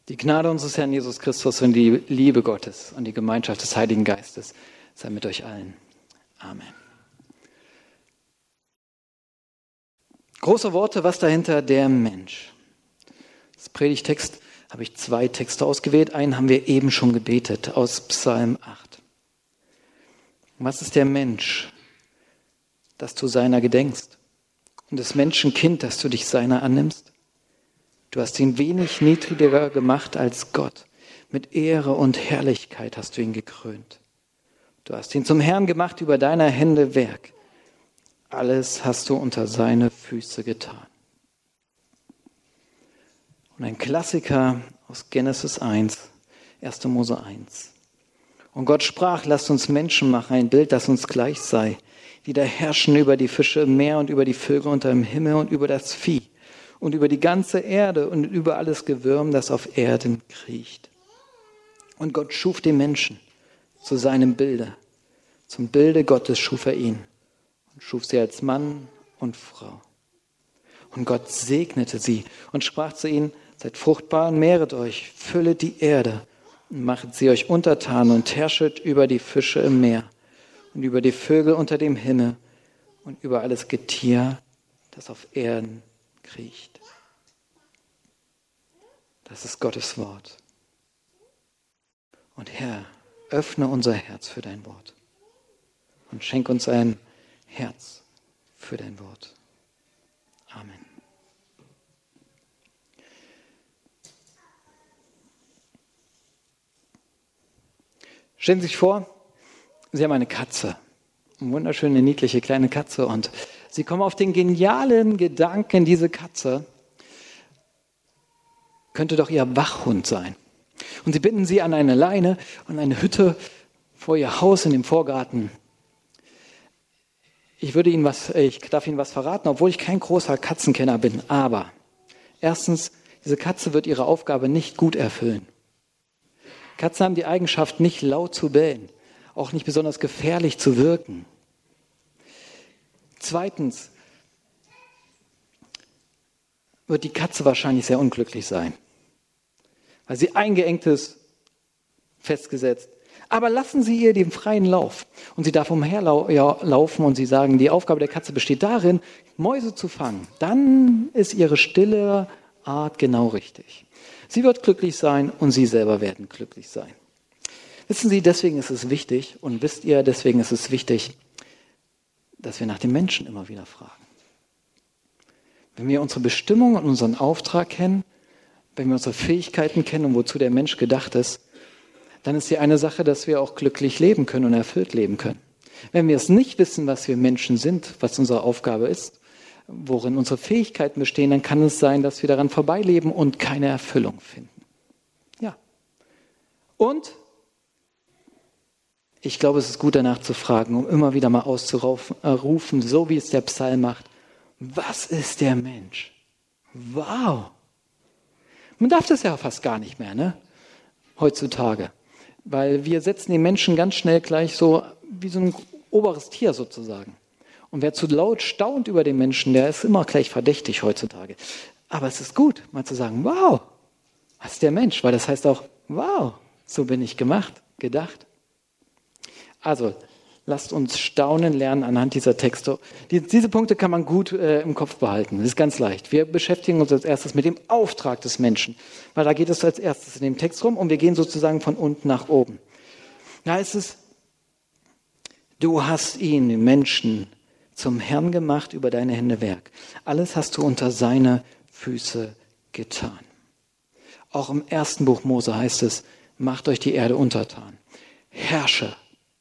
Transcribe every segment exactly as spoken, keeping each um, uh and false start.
Die Gnade unseres Herrn Jesus Christus und die Liebe Gottes und die Gemeinschaft des Heiligen Geistes sei mit euch allen. Amen. Große Worte, was dahinter? Der Mensch. Das Predigtext habe ich zwei Texte ausgewählt. Einen haben wir eben schon gebetet aus Psalm acht. Was ist der Mensch, dass du seiner gedenkst? Und des Menschen Kind, dass du dich seiner annimmst? Du hast ihn wenig niedriger gemacht als Gott. Mit Ehre und Herrlichkeit hast du ihn gekrönt. Du hast ihn zum Herrn gemacht über deiner Hände Werk. Alles hast du unter seine Füße getan. Und ein Klassiker aus Genesis eins, erster Mose eins. Und Gott sprach, lasst uns Menschen machen, ein Bild, das uns gleich sei, die da herrschen über die Fische im Meer und über die Vögel unter dem Himmel und über das Vieh und über die ganze Erde und über alles Gewürm, das auf Erden kriecht. Und Gott schuf den Menschen zu seinem Bilde. Zum Bilde Gottes schuf er ihn und schuf sie als Mann und Frau. Und Gott segnete sie und sprach zu ihnen, seid fruchtbar und mehret euch, füllet die Erde und machet sie euch untertan und herrschet über die Fische im Meer und über die Vögel unter dem Himmel und über alles Getier, das auf Erden kriecht. Das ist Gottes Wort. Und Herr, öffne unser Herz für dein Wort und schenk uns ein Herz für dein Wort. Amen. Stellen Sie sich vor, Sie haben eine Katze, eine wunderschöne, niedliche kleine Katze und Sie kommen auf den genialen Gedanken, diese Katze könnte doch Ihr Wachhund sein. Und Sie binden sie an eine Leine und eine Hütte vor Ihr Haus in dem Vorgarten. Ich würde Ihnen was, ich darf Ihnen was verraten, obwohl ich kein großer Katzenkenner bin. Aber erstens, diese Katze wird ihre Aufgabe nicht gut erfüllen. Katzen haben die Eigenschaft, nicht laut zu bellen, auch nicht besonders gefährlich zu wirken. Zweitens wird die Katze wahrscheinlich sehr unglücklich sein, weil sie eingeengt ist, festgesetzt. Aber lassen Sie ihr den freien Lauf und sie darf umherlaufen und Sie sagen, die Aufgabe der Katze besteht darin, Mäuse zu fangen. Dann ist ihre stille Art genau richtig. Sie wird glücklich sein und Sie selber werden glücklich sein. Wissen Sie, deswegen ist es wichtig und wisst ihr, deswegen ist es wichtig, dass wir nach dem Menschen immer wieder fragen. Wenn wir unsere Bestimmung und unseren Auftrag kennen, wenn wir unsere Fähigkeiten kennen und wozu der Mensch gedacht ist, dann ist die eine Sache, dass wir auch glücklich leben können und erfüllt leben können. Wenn wir es nicht wissen, was wir Menschen sind, was unsere Aufgabe ist, worin unsere Fähigkeiten bestehen, dann kann es sein, dass wir daran vorbeileben und keine Erfüllung finden. Ja. Und ich glaube, es ist gut, danach zu fragen, um immer wieder mal auszurufen, so wie es der Psalm macht. Was ist der Mensch? Wow! Man darf das ja fast gar nicht mehr, ne? Heutzutage. Weil wir setzen den Menschen ganz schnell gleich so wie so ein oberes Tier sozusagen. Und wer zu laut staunt über den Menschen, der ist immer gleich verdächtig heutzutage. Aber es ist gut, mal zu sagen, wow, was ist der Mensch? Weil das heißt auch, wow, so bin ich gemacht, gedacht. Also, lasst uns staunen lernen anhand dieser Texte. Die, diese Punkte kann man gut äh, im Kopf behalten. Das ist ganz leicht. Wir beschäftigen uns als erstes mit dem Auftrag des Menschen. Weil da geht es als erstes in dem Text rum und wir gehen sozusagen von unten nach oben. Da heißt es, du hast ihn, den Menschen, zum Herrn gemacht über deine Hände Werk. Alles hast du unter seine Füße getan. Auch im ersten Buch Mose heißt es, macht euch die Erde untertan. Herrsche.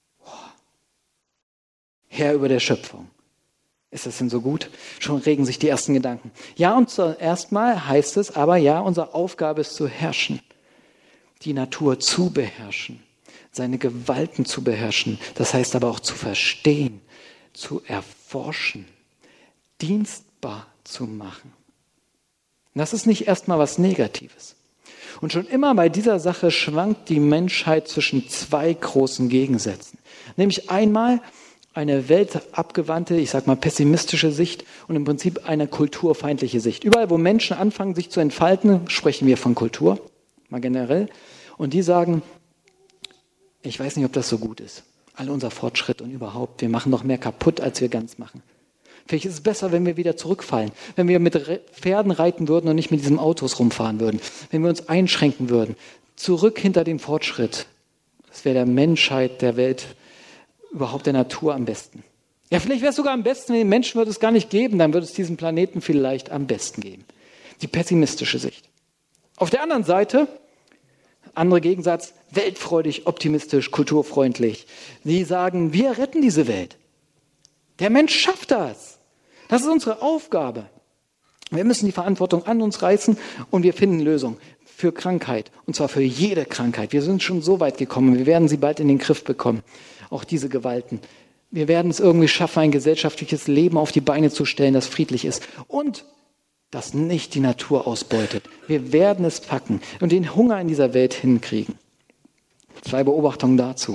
Herr über der Schöpfung. Ist das denn so gut? Schon regen sich die ersten Gedanken. Ja, und zuerst mal heißt es aber, ja, unsere Aufgabe ist zu herrschen. Die Natur zu beherrschen. Seine Gewalten zu beherrschen. Das heißt aber auch zu verstehen, zu erforschen, dienstbar zu machen. Das ist nicht erstmal was Negatives. Und schon immer bei dieser Sache schwankt die Menschheit zwischen zwei großen Gegensätzen. Nämlich einmal eine weltabgewandte, ich sag mal pessimistische Sicht und im Prinzip eine kulturfeindliche Sicht. Überall, wo Menschen anfangen, sich zu entfalten, sprechen wir von Kultur. mal generell. Und die sagen, ich weiß nicht, ob das so gut ist. All unser Fortschritt und überhaupt, wir machen noch mehr kaputt, als wir ganz machen. Vielleicht ist es besser, wenn wir wieder zurückfallen, wenn wir mit Pferden reiten würden und nicht mit diesen Autos rumfahren würden, wenn wir uns einschränken würden, zurück hinter den Fortschritt. Das wäre der Menschheit, der Welt, überhaupt der Natur am besten. Ja, vielleicht wäre es sogar am besten, wenn den Menschen würde es gar nicht geben, dann würde es diesen Planeten vielleicht am besten geben. Die pessimistische Sicht. Auf der anderen Seite, andere Gegensatz, weltfreudig, optimistisch, kulturfreundlich. Sie sagen, wir retten diese Welt. Der Mensch schafft das. Das ist unsere Aufgabe. Wir müssen die Verantwortung an uns reißen und wir finden Lösungen für Krankheit. Und zwar für jede Krankheit. Wir sind schon so weit gekommen. Wir werden sie bald in den Griff bekommen. Auch diese Gewalten. Wir werden es irgendwie schaffen, ein gesellschaftliches Leben auf die Beine zu stellen, das friedlich ist. Und das nicht die Natur ausbeutet. Wir werden es packen und den Hunger in dieser Welt hinkriegen. Zwei Beobachtungen dazu.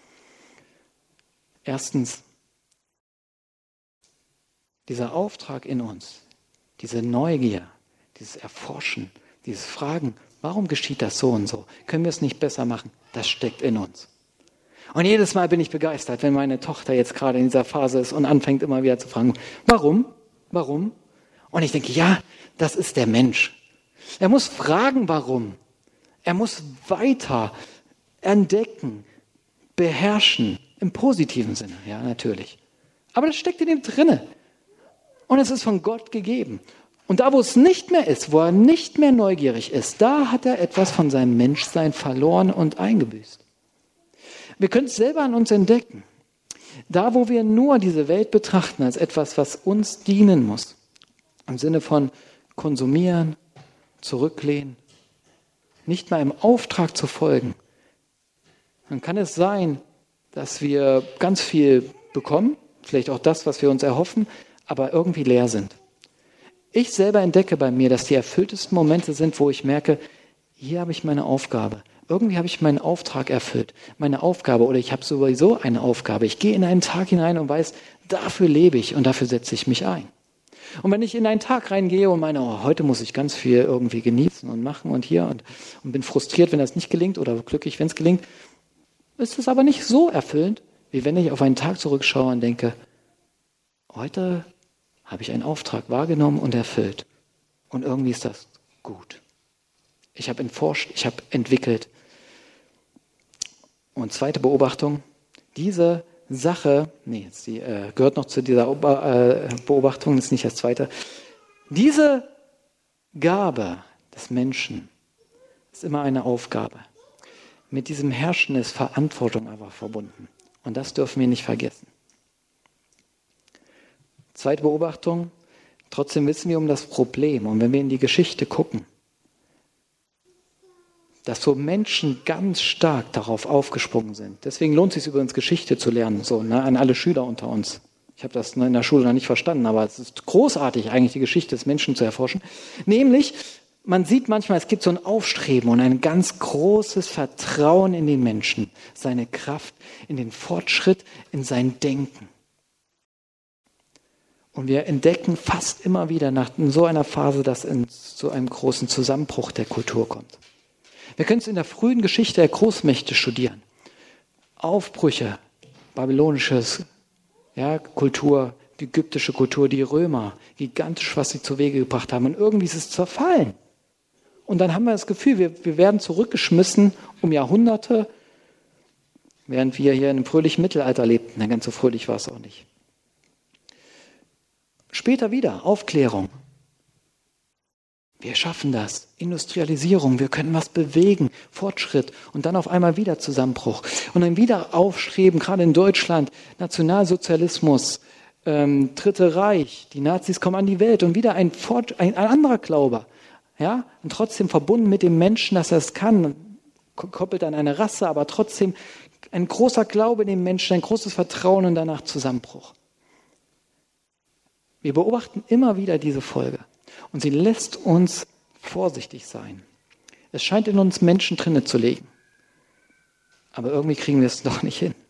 Erstens, dieser Auftrag in uns, diese Neugier, dieses Erforschen, dieses Fragen, warum geschieht das so und so? Können wir es nicht besser machen? Das steckt in uns. Und jedes Mal bin ich begeistert, wenn meine Tochter jetzt gerade in dieser Phase ist und anfängt immer wieder zu fragen, warum? Warum? Und ich denke, ja, das ist der Mensch. Er muss fragen, warum. Er muss weiter entdecken, beherrschen, im positiven Sinne, ja, natürlich. Aber das steckt in ihm drinne. Und es ist von Gott gegeben. Und da, wo es nicht mehr ist, wo er nicht mehr neugierig ist, da hat er etwas von seinem Menschsein verloren und eingebüßt. Wir können es selber an uns entdecken. Da, wo wir nur diese Welt betrachten als etwas, was uns dienen muss, im Sinne von konsumieren, zurücklehnen, nicht mal im Auftrag zu folgen, dann kann es sein, dass wir ganz viel bekommen, vielleicht auch das, was wir uns erhoffen, aber irgendwie leer sind. Ich selber entdecke bei mir, dass die erfülltesten Momente sind, wo ich merke, hier habe ich meine Aufgabe. Irgendwie habe ich meinen Auftrag erfüllt, meine Aufgabe, oder ich habe sowieso eine Aufgabe. Ich gehe in einen Tag hinein und weiß, dafür lebe ich und dafür setze ich mich ein. Und wenn ich in einen Tag reingehe und meine, oh, heute muss ich ganz viel irgendwie genießen und machen und hier und, und bin frustriert, wenn das nicht gelingt oder glücklich, wenn es gelingt, ist es aber nicht so erfüllend, wie wenn ich auf einen Tag zurückschaue und denke, heute habe ich einen Auftrag wahrgenommen und erfüllt. Und irgendwie ist das gut. Ich habe entforscht, ich habe entwickelt. Und zweite Beobachtung, diese Sache, nee, sie äh, gehört noch zu dieser äh, Beobachtung, das ist nicht das zweite. Diese Gabe des Menschen ist immer eine Aufgabe. Mit diesem Herrschen ist Verantwortung aber verbunden. Und das dürfen wir nicht vergessen. Zweite Beobachtung, trotzdem wissen wir um das Problem. Und wenn wir in die Geschichte gucken, dass so Menschen ganz stark darauf aufgesprungen sind. Deswegen lohnt es sich übrigens, Geschichte zu lernen, so, ne, an alle Schüler unter uns. Ich habe das in der Schule noch nicht verstanden, aber es ist großartig, eigentlich die Geschichte des Menschen zu erforschen. Nämlich, man sieht manchmal, es gibt so ein Aufstreben und ein ganz großes Vertrauen in den Menschen, seine Kraft, in den Fortschritt, in sein Denken. Und wir entdecken fast immer wieder nach so einer Phase, dass es zu einem großen Zusammenbruch der Kultur kommt. Wir können es in der frühen Geschichte der Großmächte studieren. Aufbrüche, babylonisches, ja, Kultur, die ägyptische Kultur, die Römer, gigantisch, was sie zu Wege gebracht haben. Und irgendwie ist es zerfallen. Und dann haben wir das Gefühl, wir, wir werden zurückgeschmissen um Jahrhunderte, während wir hier in einem fröhlichen Mittelalter lebten. Na, ganz so fröhlich war es auch nicht. Später wieder Aufklärung. Wir schaffen das. Industrialisierung, wir können was bewegen, Fortschritt und dann auf einmal wieder Zusammenbruch. Und dann wieder Aufstreben, gerade in Deutschland, Nationalsozialismus, ähm, Dritte Reich, die Nazis kommen an die Welt und wieder ein, Fort, ein, ein anderer Glaube. Ja? Und trotzdem verbunden mit dem Menschen, dass er es kann, koppelt an eine Rasse, aber trotzdem ein großer Glaube in den Menschen, ein großes Vertrauen und danach Zusammenbruch. Wir beobachten immer wieder diese Folge. Und sie lässt uns vorsichtig sein. Es scheint in uns Menschen drinne zu liegen. Aber irgendwie kriegen wir es doch nicht hin.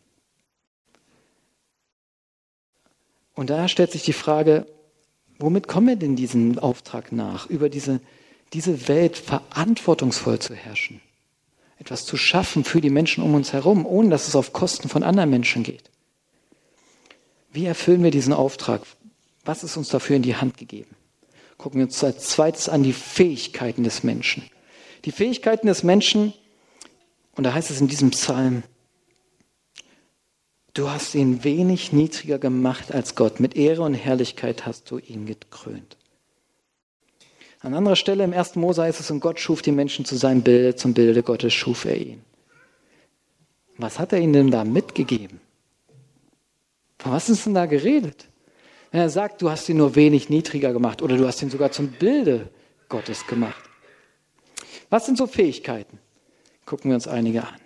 Und da stellt sich die Frage, womit kommen wir denn diesem Auftrag nach? Über diese diese Welt verantwortungsvoll zu herrschen. Etwas zu schaffen für die Menschen um uns herum, ohne dass es auf Kosten von anderen Menschen geht. Wie erfüllen wir diesen Auftrag? Was ist uns dafür in die Hand gegeben? Gucken wir uns als zweites an die Fähigkeiten des Menschen. Die Fähigkeiten des Menschen, und da heißt es in diesem Psalm, du hast ihn wenig niedriger gemacht als Gott. Mit Ehre und Herrlichkeit hast du ihn gekrönt. An anderer Stelle im ersten Mose heißt es, und Gott schuf die Menschen zu seinem Bilde, zum Bilde Gottes schuf er ihn. Was hat er ihnen denn da mitgegeben? Von was ist denn da geredet? Wenn er sagt, du hast ihn nur wenig niedriger gemacht oder du hast ihn sogar zum Bilde Gottes gemacht. Was sind so Fähigkeiten? Gucken wir uns einige an.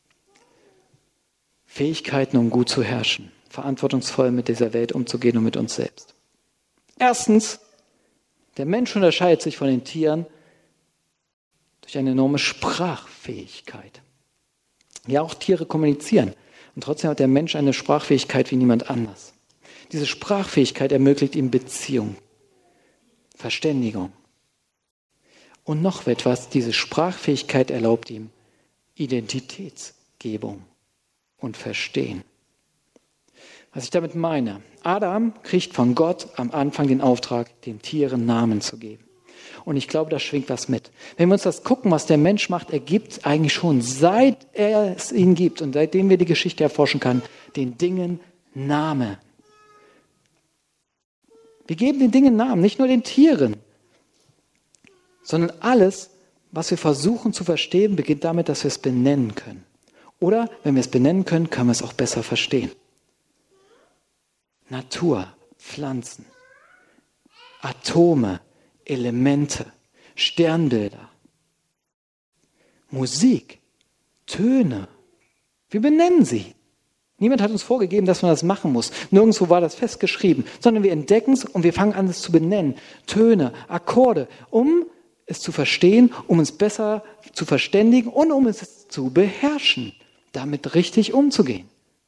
Fähigkeiten, um gut zu herrschen, verantwortungsvoll mit dieser Welt umzugehen und mit uns selbst. Erstens, der Mensch unterscheidet sich von den Tieren durch eine enorme Sprachfähigkeit. Ja, auch Tiere kommunizieren. Und trotzdem hat der Mensch eine Sprachfähigkeit wie niemand anders. Diese Sprachfähigkeit ermöglicht ihm Beziehung, Verständigung. Und noch etwas, diese Sprachfähigkeit erlaubt ihm Identitätsgebung und Verstehen. Was ich damit meine, Adam kriegt von Gott am Anfang den Auftrag, den Tieren Namen zu geben. Und ich glaube, da schwingt was mit. Wenn wir uns das gucken, was der Mensch macht, er gibt eigentlich schon, seit er es ihnen gibt und seitdem wir die Geschichte erforschen können, den Dingen Namen. Wir geben den Dingen Namen, nicht nur den Tieren, sondern alles, was wir versuchen zu verstehen, beginnt damit, dass wir es benennen können. Oder, wenn wir es benennen können, können wir es auch besser verstehen. Natur, Pflanzen, Atome, Elemente, Sternbilder, Musik, Töne. Wir benennen sie. Niemand hat uns vorgegeben, dass man das machen muss. Nirgendwo war das festgeschrieben, sondern wir entdecken es und wir fangen an, es zu benennen. Töne, Akkorde, um es zu verstehen, um uns besser zu verständigen und um es zu beherrschen, damit richtig umzugehen.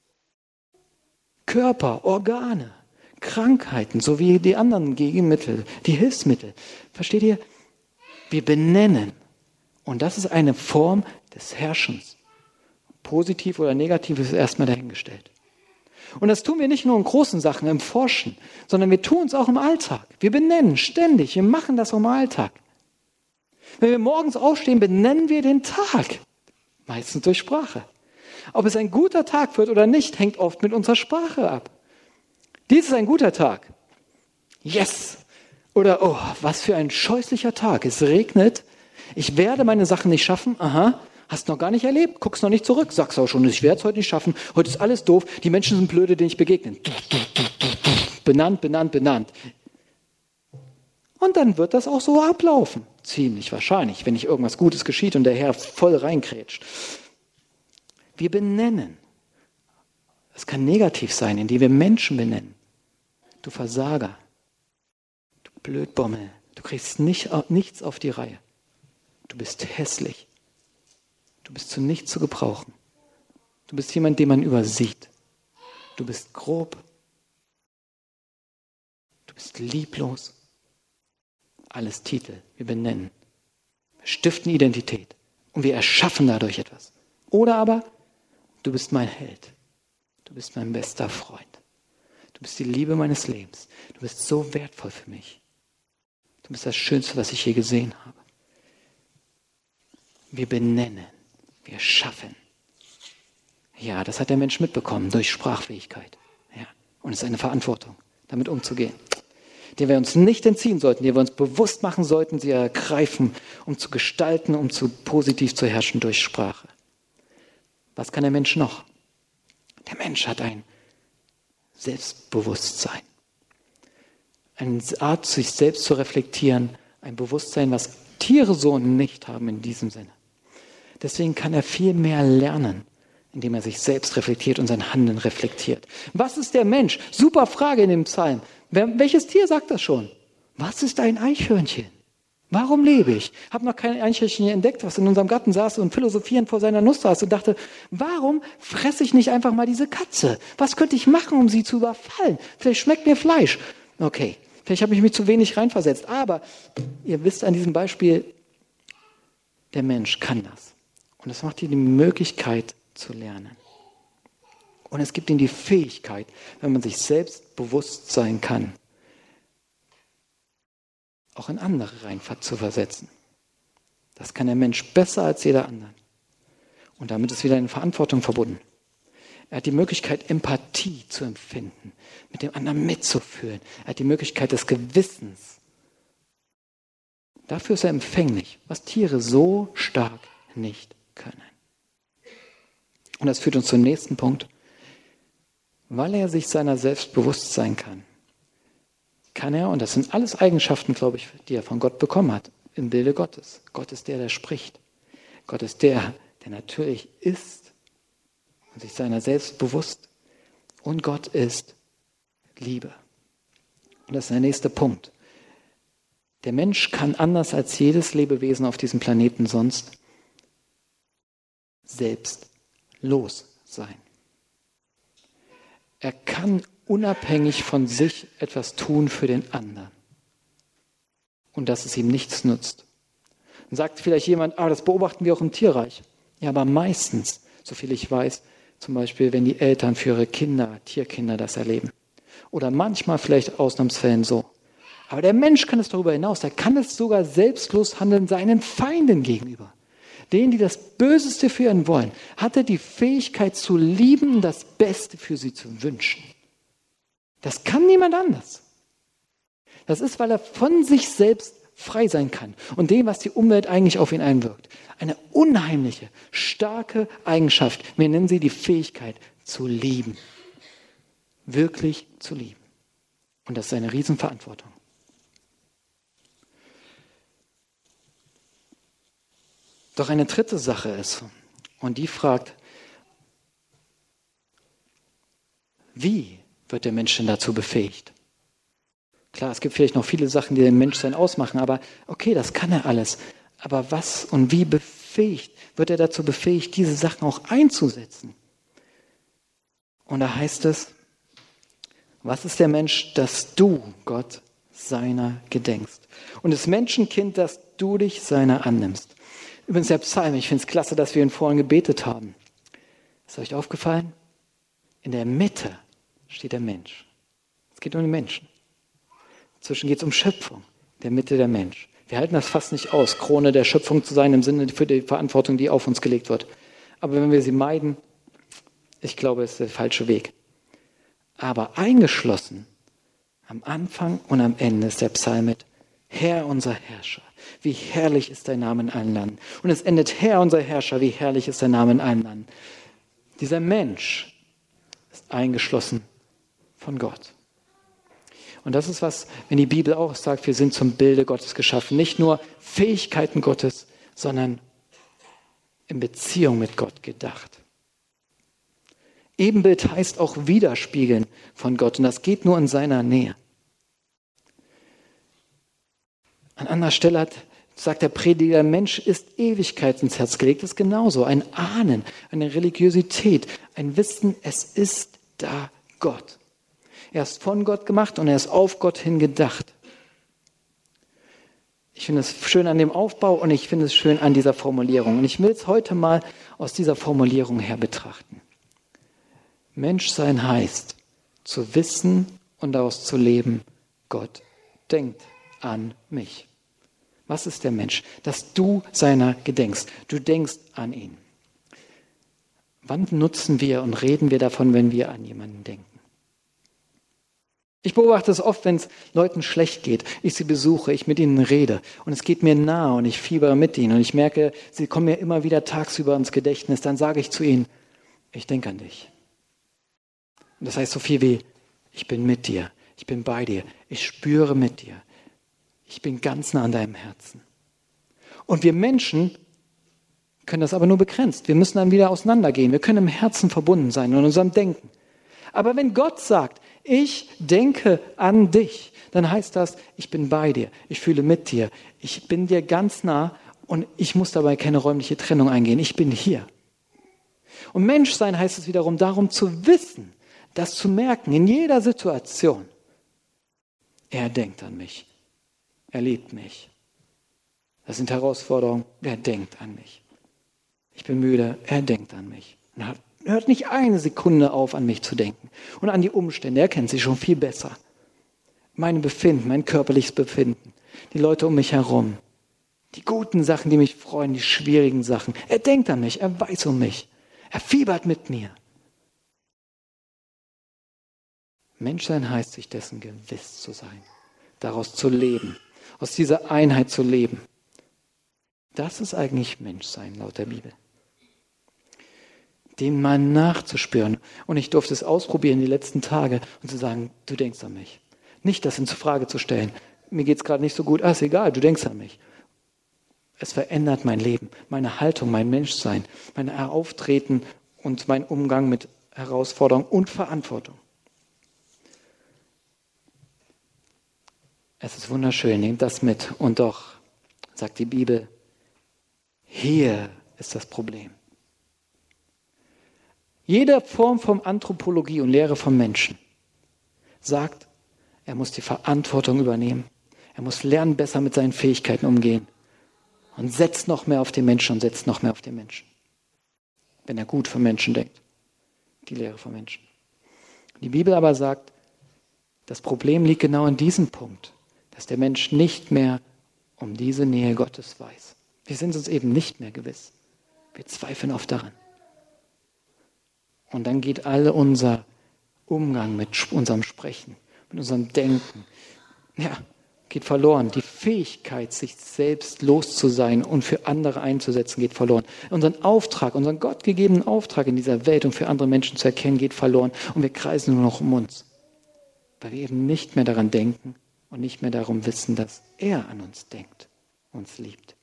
Körper, Organe, Krankheiten sowie die anderen Gegenmittel, die Hilfsmittel. Versteht ihr? Wir benennen. Und das ist eine Form des Herrschens. Positiv oder negativ ist erstmal dahingestellt. Und das tun wir nicht nur in großen Sachen, im Forschen, sondern wir tun es auch im Alltag. Wir benennen ständig, wir machen das auch im Alltag. Wenn wir morgens aufstehen, benennen wir den Tag. Meistens durch Sprache. Ob es ein guter Tag wird oder nicht, hängt oft mit unserer Sprache ab. Dies ist ein guter Tag. Yes! Oder, oh, was für ein scheußlicher Tag. Es regnet. Ich werde meine Sachen nicht schaffen. Aha. Hast noch gar nicht erlebt. Guckst noch nicht zurück. Sagst auch schon, ich werde es heute nicht schaffen. Heute ist alles doof. Die Menschen sind blöde, denen ich begegne. Benannt, benannt, benannt. Und dann wird das auch so ablaufen. Ziemlich wahrscheinlich, wenn nicht irgendwas Gutes geschieht und der Herr voll reinkrätscht. Wir benennen. Es kann negativ sein, indem wir Menschen benennen. Du Versager, du Blödbommel, du kriegst nicht, nichts auf die Reihe. Du bist hässlich. Du bist zu nichts zu gebrauchen. Du bist jemand, den man übersieht. Du bist grob. Du bist lieblos. Alles Titel, wir benennen. Wir stiften Identität und wir erschaffen dadurch etwas. Oder aber, du bist mein Held. Du bist mein bester Freund. Du bist die Liebe meines Lebens. Du bist so wertvoll für mich. Du bist das Schönste, was ich je gesehen habe. Wir benennen. Wir schaffen. Ja, das hat der Mensch mitbekommen durch Sprachfähigkeit. Ja, und es ist eine Verantwortung, damit umzugehen, der wir uns nicht entziehen sollten, der wir uns bewusst machen sollten, sie ergreifen, um zu gestalten, um zu positiv zu herrschen durch Sprache. Was kann der Mensch noch? Der Mensch hat ein Selbstbewusstsein. Eine Art, sich selbst zu reflektieren, ein Bewusstsein, was Tiere so nicht haben in diesem Sinne. Deswegen kann er viel mehr lernen, indem er sich selbst reflektiert und sein Handeln reflektiert. Was ist der Mensch? Super Frage in dem Psalm. Wer, welches Tier sagt das schon? Was ist ein Eichhörnchen? Warum lebe ich? Ich habe noch kein Eichhörnchen entdeckt, was in unserem Garten saß und philosophierend vor seiner Nuss saß und dachte, warum fresse ich nicht einfach mal diese Katze? Was könnte ich machen, um sie zu überfallen? Vielleicht schmeckt mir Fleisch. Okay, Vielleicht habe ich mich zu wenig reinversetzt. Aber ihr wisst an diesem Beispiel, der Mensch kann das. Und das macht ihm die Möglichkeit zu lernen. Und es gibt ihm die Fähigkeit, wenn man sich selbst bewusst sein kann, auch in andere rein zu versetzen. Das kann der Mensch besser als jeder andere. Und damit ist wieder eine Verantwortung verbunden. Er hat die Möglichkeit, Empathie zu empfinden, mit dem anderen mitzufühlen. Er hat die Möglichkeit des Gewissens. Dafür ist er empfänglich, was Tiere so stark nicht können. Und das führt uns zum nächsten Punkt. Weil er sich seiner selbst bewusst sein kann, kann er, und das sind alles Eigenschaften, glaube ich, die er von Gott bekommen hat, im Bilde Gottes. Gott ist der, der spricht. Gott ist der, der natürlich ist und sich seiner selbst bewusst. Und Gott ist Liebe. Und das ist der nächste Punkt. Der Mensch kann anders als jedes Lebewesen auf diesem Planeten sonst selbstlos sein. Er kann unabhängig von sich etwas tun für den anderen. Und dass es ihm nichts nutzt. Dann sagt vielleicht jemand, ah, das beobachten wir auch im Tierreich. Ja, aber meistens, soviel ich weiß, zum Beispiel, wenn die Eltern für ihre Kinder, Tierkinder das erleben. Oder manchmal vielleicht Ausnahmsfällen so. Aber der Mensch kann es darüber hinaus. Er kann es sogar selbstlos handeln seinen Feinden gegenüber. Denen, die das Böseste für ihn wollen, hat er die Fähigkeit zu lieben und das Beste für sie zu wünschen. Das kann niemand anders. Das ist, weil er von sich selbst frei sein kann und dem, was die Umwelt eigentlich auf ihn einwirkt. Eine unheimliche, starke Eigenschaft. Wir nennen sie die Fähigkeit zu lieben. Wirklich zu lieben. Und das ist eine Riesenverantwortung. Doch eine dritte Sache ist, und die fragt, wie wird der Mensch denn dazu befähigt? Klar, es gibt vielleicht noch viele Sachen, die den Menschsein ausmachen, aber okay, das kann er alles. Aber was und wie befähigt, wird er dazu befähigt, diese Sachen auch einzusetzen? Und da heißt es, was ist der Mensch, dass du, Gott, seiner gedenkst? Und das Menschenkind, dass du dich seiner annimmst. Übrigens der Psalm, ich finde es klasse, dass wir ihn vorhin gebetet haben. Ist euch aufgefallen? In der Mitte steht der Mensch. Es geht um den Menschen. Inzwischen geht es um Schöpfung, in der Mitte der Mensch. Wir halten das fast nicht aus, Krone der Schöpfung zu sein, im Sinne für die Verantwortung, die auf uns gelegt wird. Aber wenn wir sie meiden, ich glaube, es ist der falsche Weg. Aber eingeschlossen, am Anfang und am Ende ist der Psalm mit Herr, unser Herrscher, wie herrlich ist dein Name in allen Landen. Und es endet Herr, unser Herrscher, wie herrlich ist dein Name in allen Landen. Dieser Mensch ist eingeschlossen von Gott. Und das ist was, wenn die Bibel auch sagt, wir sind zum Bilde Gottes geschaffen. Nicht nur Fähigkeiten Gottes, sondern in Beziehung mit Gott gedacht. Ebenbild heißt auch Widerspiegeln von Gott. Und das geht nur in seiner Nähe. An anderer Stelle hat, sagt der Prediger, Mensch ist Ewigkeit ins Herz gelegt. Das ist genauso. Ein Ahnen, eine Religiosität, ein Wissen, es ist da Gott. Er ist von Gott gemacht und er ist auf Gott hin gedacht. Ich finde es schön an dem Aufbau und ich finde es schön an dieser Formulierung. Und ich will es heute mal aus dieser Formulierung her betrachten. Menschsein heißt, zu wissen und daraus zu leben, Gott denkt an mich. Was ist der Mensch? Dass du seiner gedenkst. Du denkst an ihn. Wann nutzen wir und reden wir davon, wenn wir an jemanden denken? Ich beobachte es oft, wenn es Leuten schlecht geht. Ich sie besuche, ich mit ihnen rede und es geht mir nahe und ich fiebere mit ihnen und ich merke, sie kommen mir immer wieder tagsüber ins Gedächtnis. Dann sage ich zu ihnen, ich denke an dich. Und das heißt so viel wie, ich bin mit dir, ich bin bei dir, ich spüre mit dir. Ich bin ganz nah an deinem Herzen. Und wir Menschen können das aber nur begrenzt. Wir müssen dann wieder auseinandergehen. Wir können im Herzen verbunden sein und in unserem Denken. Aber wenn Gott sagt, ich denke an dich, dann heißt das, ich bin bei dir, ich fühle mit dir, ich bin dir ganz nah und ich muss dabei keine räumliche Trennung eingehen. Ich bin hier. Und Menschsein heißt es wiederum darum zu wissen, das zu merken in jeder Situation. Er denkt an mich. Er liebt mich. Das sind Herausforderungen. Er denkt an mich. Ich bin müde. Er denkt an mich. Und hat, hört nicht eine Sekunde auf, an mich zu denken. Und an die Umstände. Er kennt sie schon viel besser. Mein Befinden, mein körperliches Befinden. Die Leute um mich herum. Die guten Sachen, die mich freuen, die schwierigen Sachen. Er denkt an mich. Er weiß um mich. Er fiebert mit mir. Menschsein heißt, sich dessen gewiss zu sein. Daraus zu leben. Aus dieser Einheit zu leben. Das ist eigentlich Menschsein laut der Bibel. Dem mal nachzuspüren. Und ich durfte es ausprobieren die letzten Tage und zu sagen, du denkst an mich. Nicht das in Frage zu stellen. Mir geht es gerade nicht so gut. Ah, ist egal, du denkst an mich. Es verändert mein Leben, meine Haltung, mein Menschsein, mein Auftreten und mein Umgang mit Herausforderungen und Verantwortung. Es ist wunderschön, nehmt das mit. Und doch, sagt die Bibel, hier ist das Problem. Jede Form von Anthropologie und Lehre vom Menschen sagt, er muss die Verantwortung übernehmen. Er muss lernen, besser mit seinen Fähigkeiten umgehen. Und setzt noch mehr auf den Menschen und setzt noch mehr auf den Menschen. Wenn er gut von Menschen denkt. Die Lehre von Menschen. Die Bibel aber sagt, das Problem liegt genau in diesem Punkt, dass der Mensch nicht mehr um diese Nähe Gottes weiß. Wir sind uns eben nicht mehr gewiss. Wir zweifeln oft daran. Und dann geht all unser Umgang mit unserem Sprechen, mit unserem Denken, ja, geht verloren. Die Fähigkeit, sich selbst los zu sein und für andere einzusetzen, geht verloren. Unseren Auftrag, unseren gottgegebenen Auftrag in dieser Welt, um für andere Menschen zu erkennen, geht verloren. Und wir kreisen nur noch um uns. Weil wir eben nicht mehr daran denken und nicht mehr darum wissen, dass er an uns denkt, uns liebt.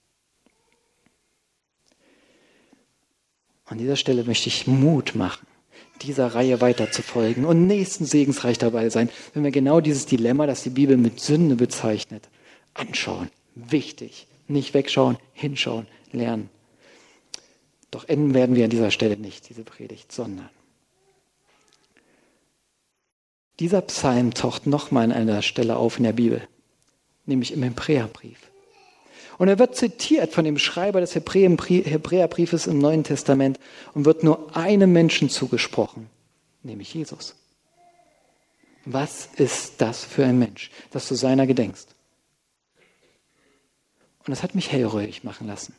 An dieser Stelle möchte ich Mut machen, dieser Reihe weiter zu folgen und nächsten segensreich dabei sein, wenn wir genau dieses Dilemma, das die Bibel mit Sünde bezeichnet, anschauen. Wichtig. Nicht wegschauen, hinschauen, lernen. Doch enden werden wir an dieser Stelle nicht, diese Predigt, sondern dieser Psalm taucht nochmal an einer Stelle auf in der Bibel, nämlich im Hebräerbrief. Und er wird zitiert von dem Schreiber des Hebräerbriefes im Neuen Testament und wird nur einem Menschen zugesprochen, nämlich Jesus. Was ist das für ein Mensch, dass du seiner gedenkst? Und das hat mich hellhörig machen lassen.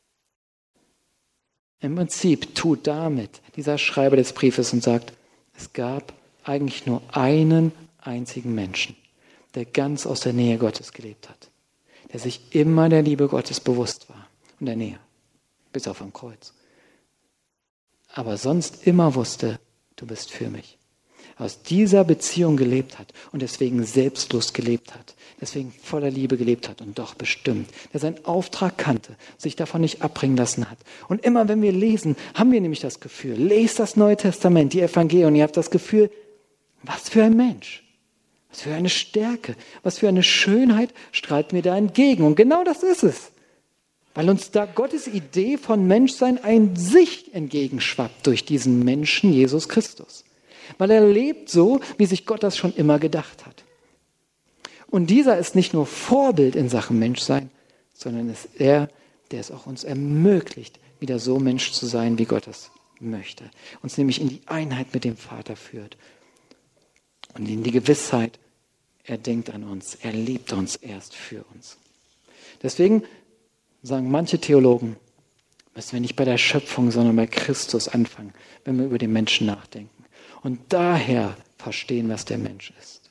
Im Prinzip tut damit dieser Schreiber des Briefes und sagt, es gab eigentlich nur einen einzigen Menschen, der ganz aus der Nähe Gottes gelebt hat. Der sich immer der Liebe Gottes bewusst war und der Nähe, bis auf am Kreuz. Aber sonst immer wusste, du bist für mich. Aus dieser Beziehung gelebt hat und deswegen selbstlos gelebt hat, deswegen voller Liebe gelebt hat und doch bestimmt, der seinen Auftrag kannte, sich davon nicht abbringen lassen hat. Und immer wenn wir lesen, haben wir nämlich das Gefühl, lest das Neue Testament, die Evangelien, und ihr habt das Gefühl, was für ein Mensch. Was für eine Stärke, was für eine Schönheit strahlt mir da entgegen. Und genau das ist es. Weil uns da Gottes Idee von Menschsein ein Sicht entgegenschwappt durch diesen Menschen Jesus Christus. Weil er lebt so, wie sich Gott das schon immer gedacht hat. Und dieser ist nicht nur Vorbild in Sachen Menschsein, sondern ist er, der es auch uns ermöglicht, wieder so Mensch zu sein, wie Gott es möchte. Uns nämlich in die Einheit mit dem Vater führt. Und in die Gewissheit, er denkt an uns, er liebt uns erst für uns. Deswegen sagen manche Theologen, müssen wir nicht bei der Schöpfung, sondern bei Christus anfangen, wenn wir über den Menschen nachdenken. Und daher verstehen, was der Mensch ist.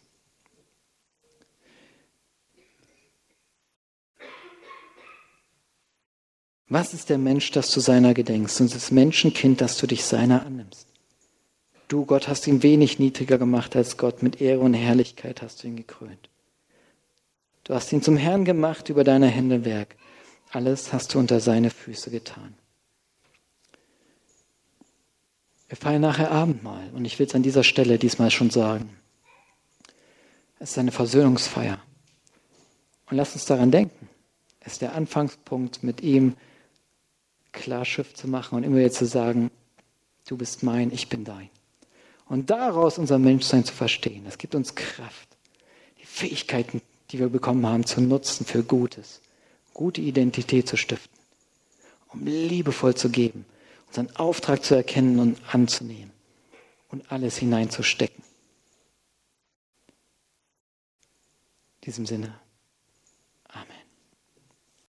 Was ist der Mensch, dass du seiner gedenkst? Und das Menschenkind, dass du dich seiner annimmst. Du, Gott, hast ihn wenig niedriger gemacht als Gott. Mit Ehre und Herrlichkeit hast du ihn gekrönt. Du hast ihn zum Herrn gemacht über deine Hände Werk. Alles hast du unter seine Füße getan. Wir feiern nachher Abendmahl. Und ich will es an dieser Stelle diesmal schon sagen. Es ist eine Versöhnungsfeier. Und lass uns daran denken. Es ist der Anfangspunkt, mit ihm Klarschiff zu machen und immer wieder zu sagen, du bist mein, ich bin dein. Und daraus unser Menschsein zu verstehen, das gibt uns Kraft. Die Fähigkeiten, die wir bekommen haben, zu nutzen für Gutes, gute Identität zu stiften, um liebevoll zu geben, unseren Auftrag zu erkennen und anzunehmen und alles hineinzustecken. In diesem Sinne.